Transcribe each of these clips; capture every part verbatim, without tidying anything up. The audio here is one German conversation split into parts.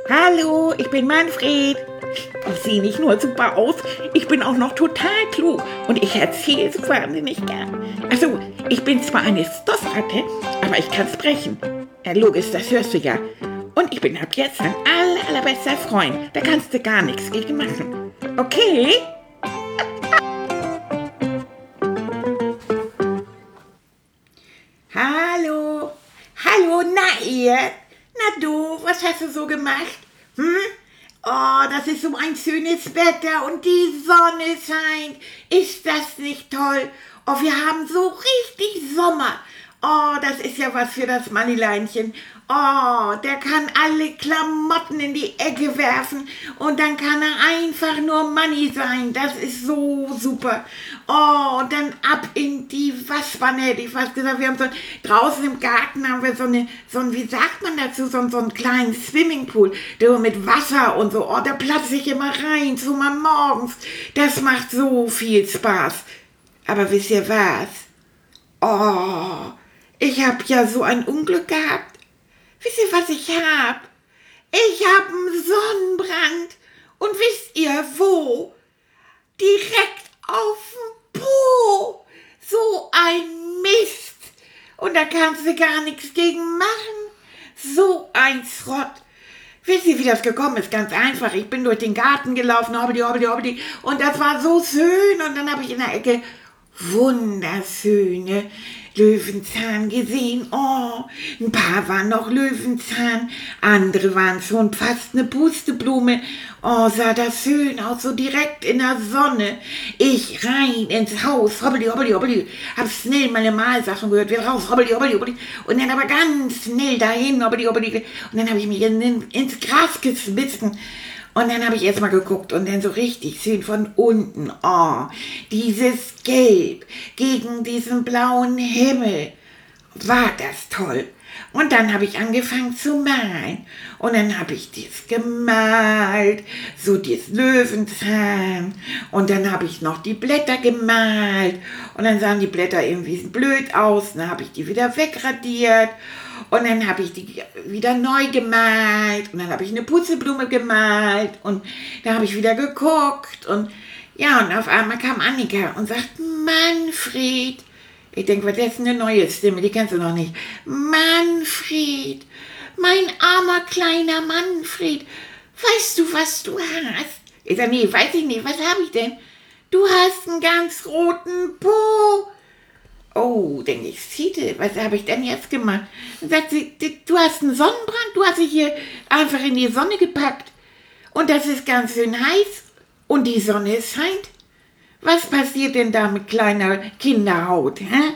Hallo, ich bin Manfred. Ich sehe nicht nur super aus, ich bin auch noch total klug und ich erzähle so wahnsinnig gern. Also, ich bin zwar eine Stoffratte, aber ich kann sprechen. Ja, logisch, das hörst du ja. Und ich bin ab jetzt dein aller, allerbester Freund. Da kannst du gar nichts gegen machen. Okay? Hallo. Hallo, na ihr? Na du, was hast du so gemacht? Hm? Oh, das ist so ein schönes Wetter und die Sonne scheint. Ist das nicht toll? Oh, wir haben so richtig Sommer. Oh, das ist ja was für das Mannileinchen. Oh, der kann alle Klamotten in die Ecke werfen und dann kann er einfach nur Manni sein. Das ist so super. Oh, und dann ab in die Waschwanne, hätte ich fast gesagt. Wir haben so, draußen im Garten haben wir so eine, so ein, wie sagt man dazu, so, so einen kleinen Swimmingpool, der mit Wasser und so. Oh, da platze ich immer rein, so mal morgens. Das macht so viel Spaß. Aber wisst ihr was? Oh, ich habe ja so ein Unglück gehabt. Wisst ihr, was ich hab? Ich hab einen Sonnenbrand. Und wisst ihr wo? Direkt auf dem Po. So ein Mist. Und da kannst du gar nichts gegen machen. So ein Schrott. Wisst ihr, wie das gekommen ist? Ganz einfach. Ich bin durch den Garten gelaufen, hobbidi, hobbidi, hobbidi. Und das war so schön. Und dann habe ich in der Ecke wunderschöne Löwenzahn gesehen. Oh, ein paar waren noch Löwenzahn, andere waren schon fast eine Pusteblume. Oh, sah das schön aus, so direkt in der Sonne. Ich rein ins Haus, hobbeli, hobbeli, hobbeli, hab schnell meine Malsachen gehört, wieder raus, hobbeli, hobbeli, hobbeli, und dann aber ganz schnell dahin, hobbeli, hobbeli, und dann habe ich mich in, in, ins Gras geschmissen. Und dann habe ich erst mal geguckt und dann so richtig schön von unten, oh, dieses Gelb gegen diesen blauen Himmel. War das toll. Und dann habe ich angefangen zu malen. Und dann habe ich dies gemalt, so dieses Löwenzahn. Und dann habe ich noch die Blätter gemalt. Und dann sahen die Blätter irgendwie blöd aus. Dann habe ich die wieder wegradiert. Und dann habe ich die wieder neu gemalt. Und dann habe ich eine Putzelblume gemalt. Und da habe ich wieder geguckt. Und ja, und auf einmal kam Annika und sagt, Manfred. Ich denke, was ist denn eine neue Stimme? Die kennst du noch nicht. Manfred, mein armer kleiner Manfred. Weißt du, was du hast? Ich sage, nee, weiß ich nicht. Was habe ich denn? Du hast einen ganz roten Po. Oh, denke ich, Siete, was habe ich denn jetzt gemacht? Dann sagt sie, du hast einen Sonnenbrand, du hast dich hier einfach in die Sonne gepackt. Und das ist ganz schön heiß und die Sonne scheint. Was passiert denn da mit kleiner Kinderhaut, hä?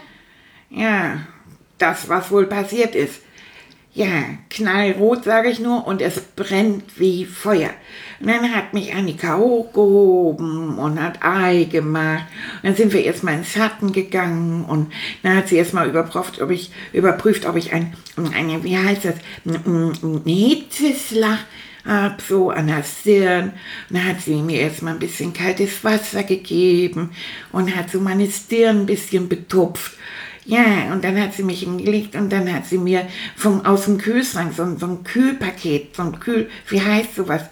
Ja, das, was wohl passiert ist. Ja, knallrot, sage ich nur, und es brennt wie Feuer. Und dann hat mich Annika hochgehoben und hat Ei gemacht. Und dann sind wir erstmal ins Schatten gegangen und dann hat sie erstmal überprüft, ob ich, überprüft, ob ich ein, eine, wie heißt das, ein Hitzeschlag hab, so an der Stirn. Und dann hat sie mir erstmal ein bisschen kaltes Wasser gegeben und hat so meine Stirn ein bisschen betupft. Ja, und dann hat sie mich hingelegt und dann hat sie mir vom, aus dem Kühlschrank so, so ein Kühlpaket, so ein Kühl, wie heißt sowas?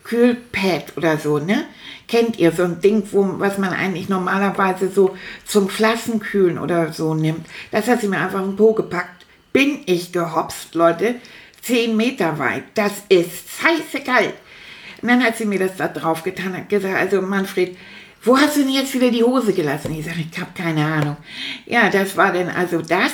Kühlpad oder so, ne? Kennt ihr so ein Ding, wo, was man eigentlich normalerweise so zum Flaschenkühlen oder so nimmt? Das hat sie mir einfach im Po gepackt. Bin ich gehopst, Leute. Zehn Meter weit. Das ist scheiße kalt. Und dann hat sie mir das da drauf getan, hat gesagt, also Manfred, wo hast du denn jetzt wieder die Hose gelassen? Ich sage, ich habe keine Ahnung. Ja, das war dann also das.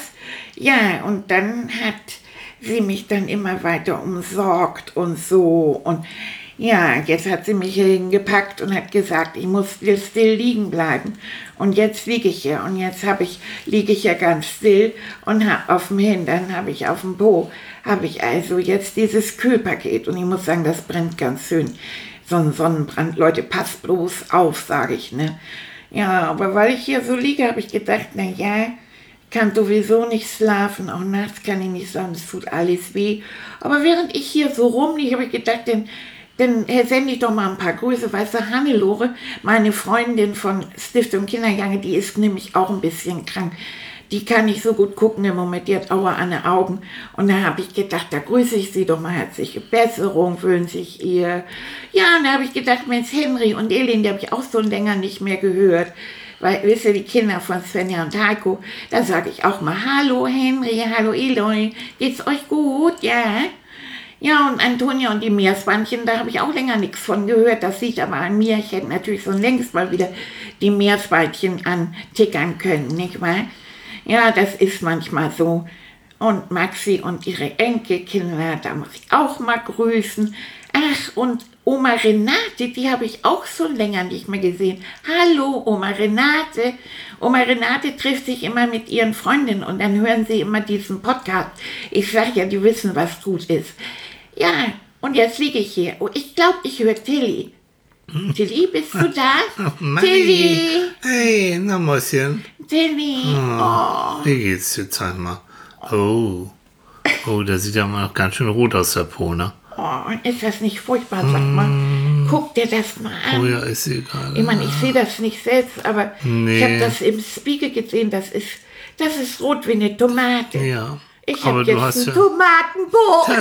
Ja, und dann hat sie mich dann immer weiter umsorgt und so. Und ja, jetzt hat sie mich hier hingepackt und hat gesagt, ich muss still, still liegen bleiben. Und jetzt liege ich hier. Und jetzt habe ich, liege ich ja ganz still und habe auf dem Hintern, habe ich auf dem Po, habe ich also jetzt dieses Kühlpaket. Und ich muss sagen, das brennt ganz schön. So ein Sonnenbrand, Leute, passt bloß auf, sage ich, ne? Ja, aber weil ich hier so liege, habe ich gedacht, na ja, kann sowieso nicht schlafen, auch nachts kann ich nicht schlafen, es tut alles weh. Aber während ich hier so rumliege, habe ich gedacht, dann, dann sende ich doch mal ein paar Grüße, weißt du, Hannelore, meine Freundin von Stiftung Kindergange, die ist nämlich auch ein bisschen krank. die kann nicht so gut gucken im Moment, die hat Aua an den Augen. Und da habe ich gedacht, da grüße ich sie doch mal, herzliche Besserung wünsche ich ihr. Ja, und da habe ich gedacht, Mensch, Henry und Elin, die habe ich auch so länger nicht mehr gehört. Weil, wisst ihr, die Kinder von Svenja und Heiko, da sage ich auch mal, hallo Henry, hallo Elin, geht's euch gut, ja? Ja, und Antonia und die Meersbeinchen, da habe ich auch länger nichts von gehört. Das liegt aber an mir. Ich hätte natürlich schon längst mal wieder die Meersbeinchen antickern können, nicht wahr? Ja, das ist manchmal so. Und Maxi und ihre Enkelkinder, da muss ich auch mal grüßen. Ach, und Oma Renate, die habe ich auch schon länger nicht mehr gesehen. Hallo, Oma Renate. Oma Renate trifft sich immer mit ihren Freundinnen und dann hören sie immer diesen Podcast. Ich sage ja, die wissen, was gut ist. Ja, und jetzt liege ich hier. Oh, ich glaube, ich höre Tilly. Tilly, bist du da? Oh, Tilly! Hey, na Mäuschen. Tilly! Oh, Oh. Wie geht's dir, zeig mal? Oh, oh, der sieht ja mal noch ganz schön rot aus, der Po, ne? Oh, ist das nicht furchtbar, sag mal. Guck dir das mal an. Oh ja, ist egal. Ich meine, ich sehe das nicht selbst, aber Nee. ich habe das im Spiegel gesehen. Das ist, das ist rot wie eine Tomate. Ja. Ich aber habe du jetzt hast einen ja. Tomatenbo.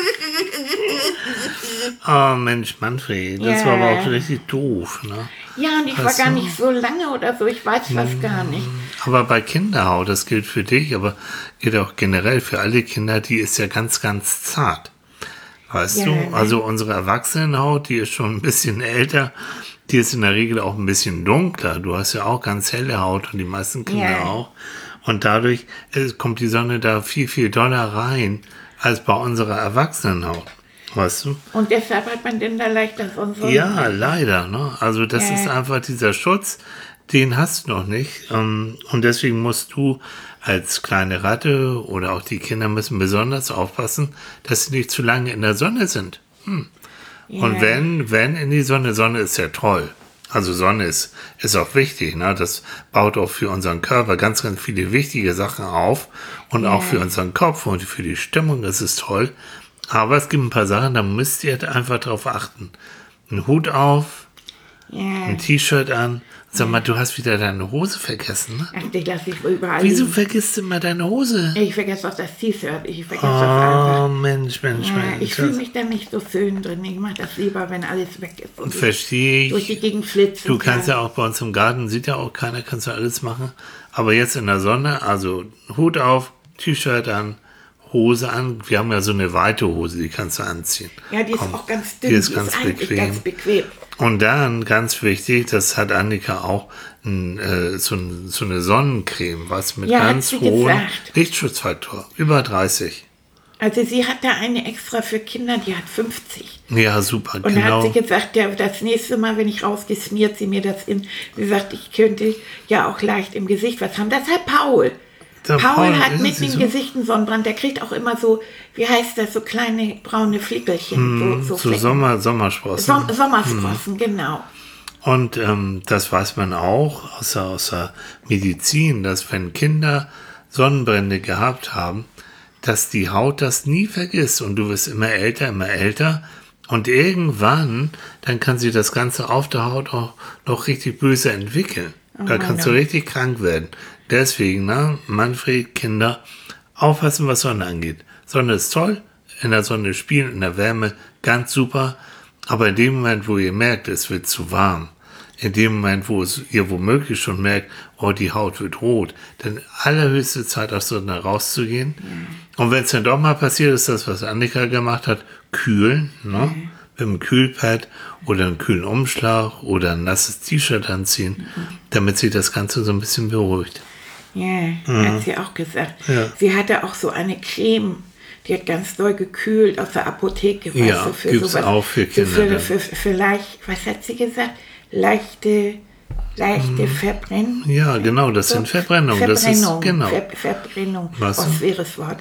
Oh Mensch, Manfred, das Ja. war aber auch richtig doof, ne? Ja, und ich war Weißt gar du? nicht so lange oder so. Ich weiß das gar nicht. Aber bei Kinderhaut, das gilt für dich, aber gilt auch generell für alle Kinder, die ist ja ganz, ganz zart. Weißt Ja, du? ne? Also unsere Erwachsenenhaut, die ist schon ein bisschen älter, die ist in der Regel auch ein bisschen dunkler. Du hast ja auch ganz helle Haut und die meisten Kinder Ja. auch. Und dadurch äh, kommt die Sonne da viel, viel doller rein als bei unserer Erwachsenenhaut. Weißt du? Und deshalb hat man denn da leichter so so. Ja, leider. Ne? Also das Ja. ist einfach dieser Schutz, den hast du noch nicht. Ähm, Und deswegen musst du als kleine Ratte oder auch die Kinder müssen besonders aufpassen, dass sie nicht zu lange in der Sonne sind. Hm. Und Ja. wenn, wenn in die Sonne, Sonne ist ja toll. Also Sonne ist, ist auch wichtig. Ne? Das baut auch für unseren Körper ganz, ganz viele wichtige Sachen auf. Und Ja. auch für unseren Kopf und für die Stimmung ist es toll. Aber es gibt ein paar Sachen, da müsst ihr einfach drauf achten. Ein Hut auf, Ja. ein T-Shirt an. Sag mal, du hast wieder deine Hose vergessen, ne? Ach, die lasse ich wohl überall Wieso liegen. vergisst du immer deine Hose? Ich vergesse auch das T-Shirt. Ich vergesse das einfach. Oh, Mensch, Mensch, Ja, Mensch. ich fühle mich da nicht so schön drin. Ich mache das lieber, wenn alles weg ist. Und ich Verstehe durch die ich. Gegend flitzen. Du kannst ja auch bei uns im Garten, sieht ja auch keiner, kannst du alles machen. Aber jetzt in der Sonne, also Hut auf, T-Shirt an, Hose an. Wir haben ja so eine weite Hose, die kannst du anziehen. Ja, die ist Komm, auch ganz dünn. Die ist ganz eigentlich bequem. ganz bequem. Und dann, ganz wichtig, das hat Annika auch, ein, äh, so, ein, so eine Sonnencreme, was mit Ja, hat ganz sie hohem gesagt. Lichtschutzfaktor, über dreißig. Also sie hat da eine extra für Kinder, die hat fünfzig. Ja, super, Und da genau. hat sie gesagt, ja, das nächste Mal, wenn ich rausgehe, schmiert sie mir das in. Sie sagt, ich könnte ja auch leicht im Gesicht was haben. Das hat Paul. Der Paul, Paul, hat ist mitten es im so? Gesicht einen Sonnenbrand. Der kriegt auch immer so, wie heißt das, so kleine braune Flickelchen. so so so Flecken. Sommer, Sommersprossen. Som Sommersprossen, genau. Und ähm, das weiß man auch aus der, aus der Medizin, dass wenn Kinder Sonnenbrände gehabt haben, dass die Haut das nie vergisst und du wirst immer älter, immer älter und irgendwann, dann kann sie das Ganze auf der Haut auch noch richtig böse entwickeln. Da kannst du richtig krank werden. Deswegen, ne, Manfred, Kinder, aufpassen, was Sonne angeht. Sonne ist toll, in der Sonne spielen, in der Wärme, ganz super. Aber in dem Moment, wo ihr merkt, es wird zu warm, in dem Moment, wo es ihr womöglich schon merkt, oh, die Haut wird rot, dann allerhöchste Zeit, aus der Sonne rauszugehen. Und wenn es dann doch mal passiert, ist das, was Annika gemacht hat, kühlen, ne? Mit einem Kühlpad oder einen kühlen Umschlag oder ein nasses T-Shirt anziehen, damit sich das Ganze so ein bisschen beruhigt. Ja, hat sie auch gesagt. Ja. Sie hatte auch so eine Creme, die hat ganz doll gekühlt aus der Apotheke. weißt Ja, du, für gibt's sowas. auch für Kinder Für, dann. für, für, für leicht, was hat sie gesagt? Leichte, leichte Verbrennung. Ja, genau, das sind Verbrennungen. Verbrennung, Das ist, genau. Ver Verbrennung. Was? Was schweres Wort.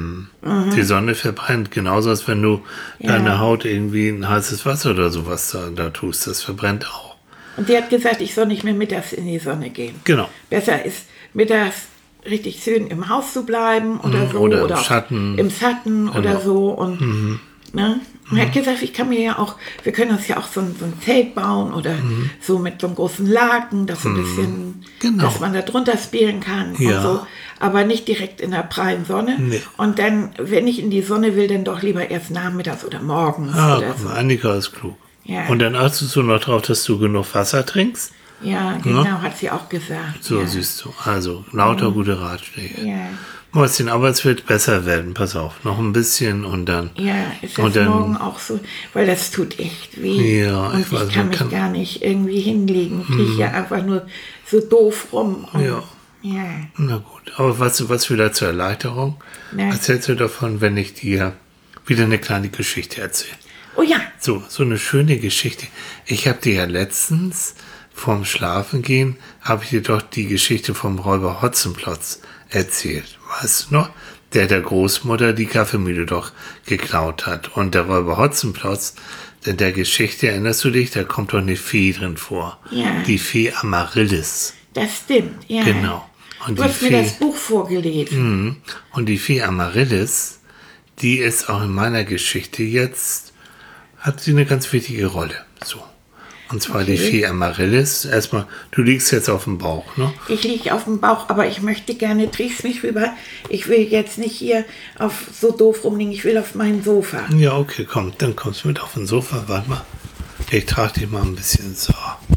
Die Sonne verbrennt, genauso als wenn du deine Haut irgendwie in heißes Wasser oder sowas da, da tust. Das verbrennt auch. Und die hat gesagt, ich soll nicht mehr mittags in die Sonne gehen. Genau. Besser ist mittags richtig schön im Haus zu bleiben oder so. oder im auch Schatten. Im Schatten oder Genau. so. Und, ne? Und er hat gesagt, ich kann mir ja auch, wir können uns ja auch so ein, so ein Zelt bauen oder Mhm. so mit so einem großen Laken, das so ein bisschen, Genau. dass man da drunter spielen kann Ja. und so, aber nicht direkt in der prallen Sonne. Nee. Und dann, wenn ich in die Sonne will, dann doch lieber erst nachmittags oder morgens Ah, oder guck so. mal, Annika ist klug. Ja. Und dann achtest du noch drauf, dass du genug Wasser trinkst? Ja, genau, hat sie auch gesagt. So, ja. siehst du. Also, lauter gute Ratschläge. Ja. Mäuschen, aber es wird besser werden. Pass auf, noch ein bisschen und dann... Ja, ist Und das dann- morgen auch so, weil das tut echt weh. Ja, und ich ich, weiß, kann man mich kann- gar nicht irgendwie hinlegen. Ich liege ja einfach nur so doof rum. Und, Ja. Ja. Na gut, aber was, was wieder zur Erleichterung? Ja. Erzählst du davon, wenn ich dir wieder eine kleine Geschichte erzähle? Oh ja, So, so eine schöne Geschichte. Ich habe dir ja letztens vorm Schlafengehen, habe ich dir doch die Geschichte vom Räuber Hotzenplotz erzählt. Weißt du noch? Der der Großmutter die Kaffeemühle doch geklaut hat. Und der Räuber Hotzenplotz, in der Geschichte, erinnerst du dich, da kommt doch eine Fee drin vor. Ja. Die Fee Amaryllis. das stimmt. Ja. Genau. Und Du die hast mir Fee- das Buch vorgelesen. Mhm. Und die Fee Amaryllis, die ist auch in meiner Geschichte jetzt, hat sie eine ganz wichtige Rolle. So. Und zwar die Okay. Fee Amaryllis. Erstmal, du liegst jetzt auf dem Bauch, ne? Ich liege auf dem Bauch, aber ich möchte gerne, drehst mich rüber. Ich will jetzt nicht hier auf so doof rumliegen. Ich will auf mein Sofa. Ja, okay, komm, dann kommst du mit auf den Sofa. Warte mal. Ich trage dich mal ein bisschen so.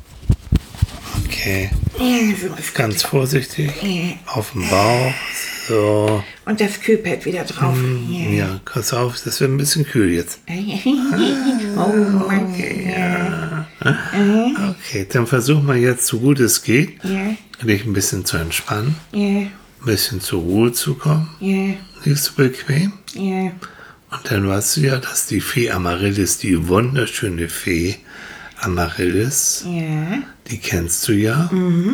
Okay. Ja, so ist Ganz vorsichtig. Ja. Auf dem Bauch. So. Und das Kühlpad wieder drauf. Ja. Ja, pass auf, das wird ein bisschen kühl jetzt. Oh Mann. Ja. Okay, dann versuch mal jetzt, so gut es geht, Ja. dich ein bisschen zu entspannen, Ja. ein bisschen zur Ruhe zu kommen. Ja. Liegst du bequem? Ja. Und dann weißt du ja, dass die Fee Amaryllis, die wunderschöne Fee Amaryllis, Ja. die kennst du ja.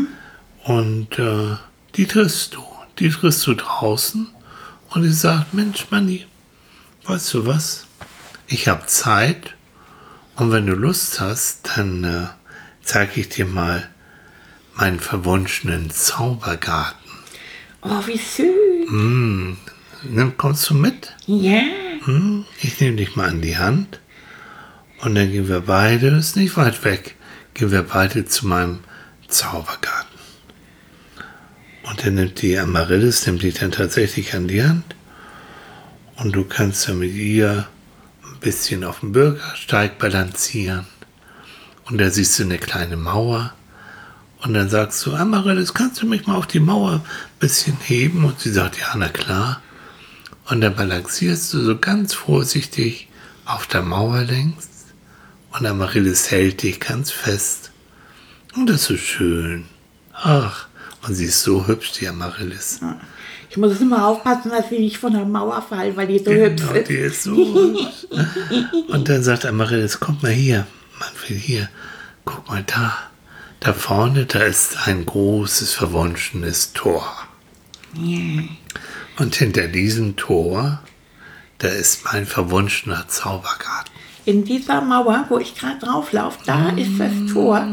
Und äh, die triffst du. Die triffst du draußen und die sagt, Mensch, Manni, weißt du was? Ich habe Zeit und wenn du Lust hast, dann äh, zeige ich dir mal meinen verwunschenen Zaubergarten. Oh, wie schön. Dann kommst du mit? Ja. Hm? Ich nehme dich mal an die Hand und dann gehen wir beide, ist nicht weit weg, gehen wir beide zu meinem Zaubergarten. Und dann nimmt die Amaryllis, nimmt dich dann tatsächlich an die Hand und du kannst dann mit ihr ein bisschen auf dem Bürgersteig balancieren und da siehst du eine kleine Mauer und dann sagst du, Amaryllis, kannst du mich mal auf die Mauer ein bisschen heben? Und sie sagt, ja, na klar. Und dann balancierst du so ganz vorsichtig auf der Mauer längs und Amaryllis hält dich ganz fest. Und das ist so schön. Ach, und sie ist so hübsch, die Amaryllis. Ich muss immer aufpassen, dass sie nicht von der Mauer fallen, weil die so hübsch Genau, ist. die ist so hübsch. Und dann sagt Amaryllis, guck mal hier, Manfred, hier, guck mal da. Da vorne, da ist ein großes, verwunschenes Tor. Ja. Und hinter diesem Tor, da ist mein verwunschener Zaubergarten. In dieser Mauer, wo ich gerade drauflaufe, da ist das Tor.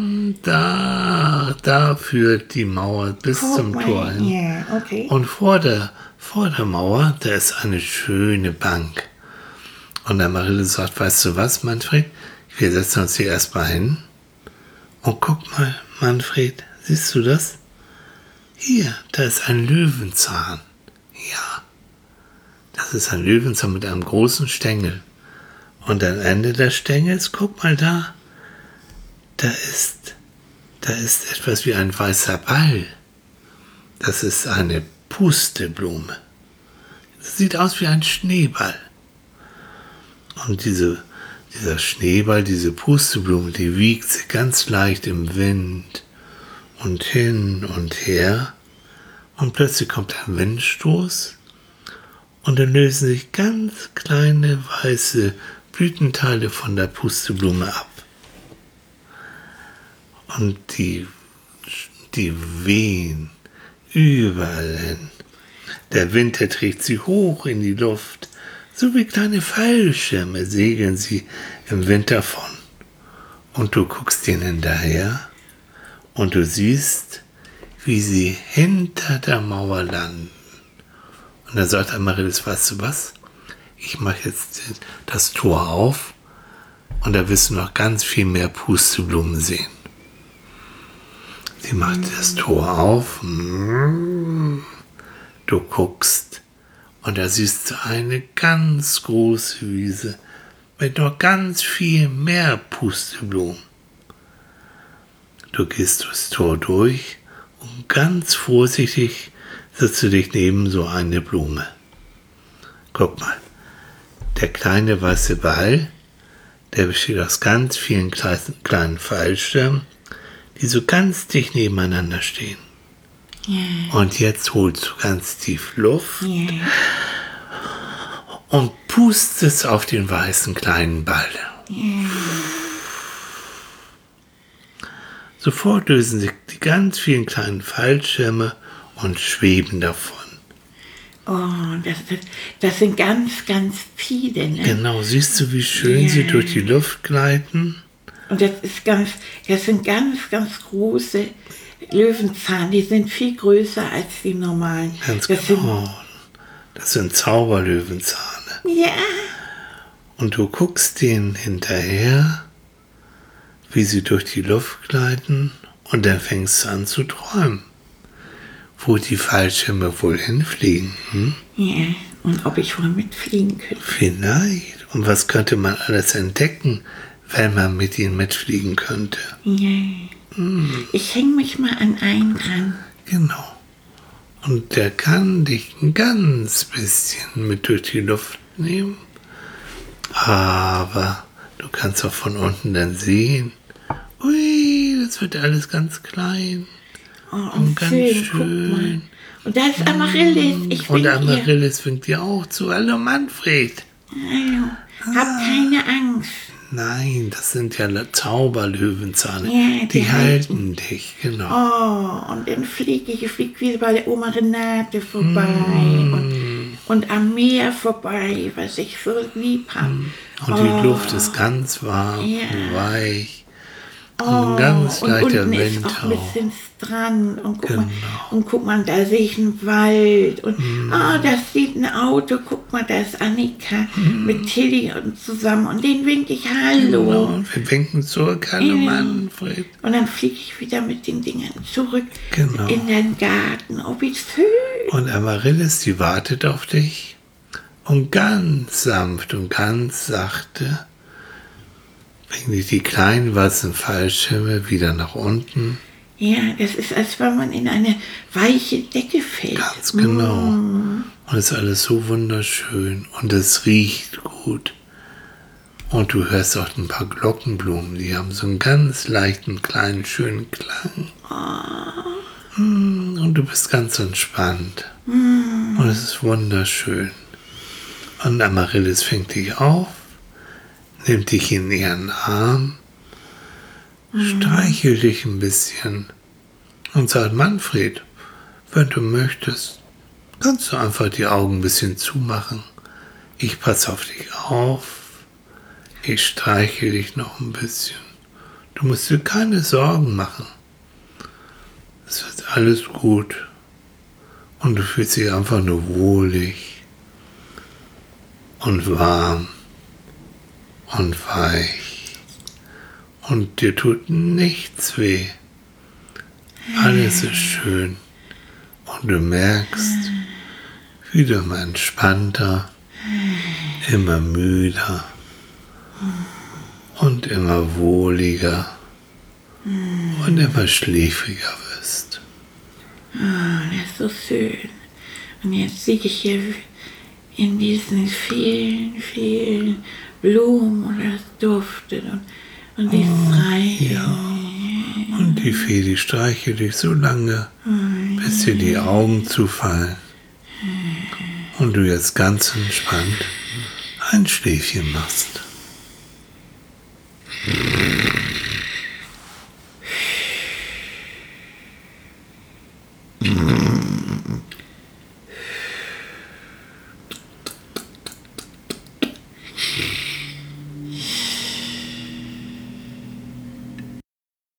Da, da führt die Mauer bis Guck zum mal. Tor hin. Ja, okay. Und vor der, vor der Mauer, da ist eine schöne Bank. Und der Marille sagt, weißt du was, Manfred? Wir setzen uns hier erstmal hin. Und guck mal, Manfred, siehst du das? Hier, da ist ein Löwenzahn. Ja, das ist ein Löwenzahn mit einem großen Stängel. Und am Ende des Stängels, guck mal da, da ist, da ist etwas wie ein weißer Ball. Das ist eine Pusteblume. Das sieht aus wie ein Schneeball. Und diese, dieser Schneeball, diese Pusteblume, die wiegt sich ganz leicht im Wind und hin und her. Und plötzlich kommt ein Windstoß und dann lösen sich ganz kleine weiße Blütenteile von der Pusteblume ab. Und die, die wehen überall hin. Der Wind, der trägt sie hoch in die Luft. So wie kleine Fallschirme segeln sie im Wind davon. Und du guckst ihnen hinterher und du siehst, wie sie hinter der Mauer landen. Und dann sagt Amaryllis, weißt du was? ich mache jetzt das Tor auf und da wirst du noch ganz viel mehr Pusteblumen sehen. Sie macht das Tor auf, du guckst und da siehst du eine ganz große Wiese mit noch ganz viel mehr Pusteblumen. Du gehst durchs Tor durch und ganz vorsichtig setzt du dich neben so eine Blume. Guck mal, der kleine weiße Ball, der besteht aus ganz vielen kleinen Fallschirmen, die so ganz dicht nebeneinander stehen. Ja. Und jetzt holst du ganz tief Luft Ja. und pustest auf den weißen kleinen Ball. Ja. Sofort lösen sich die ganz vielen kleinen Fallschirme und schweben davon. Oh, das, das, das sind ganz, ganz viele. Ne? Genau, siehst du, wie schön Ja. sie durch die Luft gleiten? Und das ist ganz, das sind ganz, ganz große Löwenzahn. Die sind viel größer als die normalen. Ganz das genau. Das sind Zauberlöwenzahne. Sind, ja. Und du guckst denen hinterher, wie sie durch die Luft gleiten, und dann fängst du an zu träumen, wo die Fallschirme wohl hinfliegen. Hm? Ja. Und ob ich wohl mitfliegen könnte. Vielleicht. Und was könnte man alles entdecken, wenn man mit ihnen mitfliegen könnte? Ja. Hm. Ich hänge mich mal an einen dran. Genau. Und der kann dich ein ganz bisschen mit durch die Luft nehmen. Aber du kannst auch von unten dann sehen, ui, das wird alles ganz klein. Oh, und, Und ganz schön, schön. guck mal. Und da ist Amaryllis. Ich Und wink ihr. Amaryllis winkt dir auch zu. Hallo Manfred. Hallo. Hab keine Angst. Nein, das sind ja Zauberlöwenzahne. Ja, die, die halten dich, genau. Oh, und dann fliege ich, ich fliege wie bei der Oma Renate vorbei Mm. und, und am Meer vorbei, was ich so lieb habe. Und die Luft ist ganz warm Ja. und weich. Oh, Und ein ganz und leichter unten Wind ist auch ein auch. bisschen Strand und guck, mal, Genau. und guck mal, da sehe ich einen Wald und Mm. ah, da steht ein Auto, guck mal, da ist Annika mit Tilly und zusammen und den winke ich Hallo. Genau, und wir winken zurück. Hallo Ja. Manfred. Und dann fliege ich wieder mit den Dingern zurück Genau. in den Garten. Oh, wie schön. Und Amaryllis, die wartet auf dich. Und ganz sanft und ganz sachte bringen dich die kleinen weißen Fallschirme wieder nach unten. Ja, das ist, als wenn man in eine weiche Decke fällt. Ganz genau. Und es ist alles so wunderschön. Und es riecht gut. Und du hörst auch ein paar Glockenblumen. Die haben so einen ganz leichten, kleinen, schönen Klang. Mm, Und du bist ganz entspannt. Und es ist wunderschön. Und Amaryllis fängt dich auf, nimmt dich in ihren Arm, streichelt dich ein bisschen und sagt, Manfred, wenn du möchtest, kannst du einfach die Augen ein bisschen zumachen. Ich passe auf dich auf. Ich streichel dich noch ein bisschen. Du musst dir keine Sorgen machen. Es wird alles gut. Und du fühlst dich einfach nur wohlig und warm und weich. Und dir tut nichts weh. Alles ist schön. Und du merkst, wie du immer entspannter, immer müder und immer wohliger und immer schläfriger wirst. Ah, das ist so schön. Und jetzt liege ich hier in diesen vielen, vielen Blumen und das duftet und, und die Streiche. Ja. Und die Fee, die streichelt dich so lange, bis dir die Augen zufallen. Und du jetzt ganz entspannt ein Schläfchen machst.